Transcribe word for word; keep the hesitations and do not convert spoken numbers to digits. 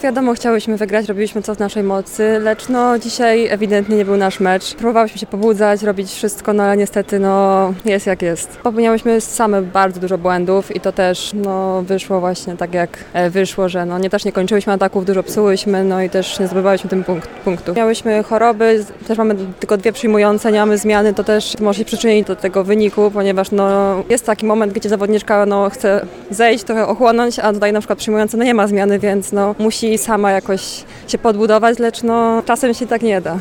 Wiadomo, chciałyśmy wygrać, robiliśmy co w naszej mocy, lecz no dzisiaj ewidentnie nie był nasz mecz. Próbowałyśmy się pobudzać, robić wszystko, no ale niestety no jest jak jest. Popełniałyśmy same bardzo dużo błędów i to też no wyszło właśnie tak jak wyszło, że no nie też nie kończyłyśmy ataków, dużo psułyśmy, no i też nie zdobywałyśmy tym punkt, punktów. Miałyśmy choroby, też mamy tylko dwie przyjmujące, nie mamy zmiany, to też może się przyczynić do tego wyniku, ponieważ no jest taki moment, gdzie zawodniczka no chce zejść, trochę ochłonąć, a tutaj na przykład przyjmująca no nie ma zmiany, więc no musi sama jakoś się podbudować, lecz no czasem się tak nie da.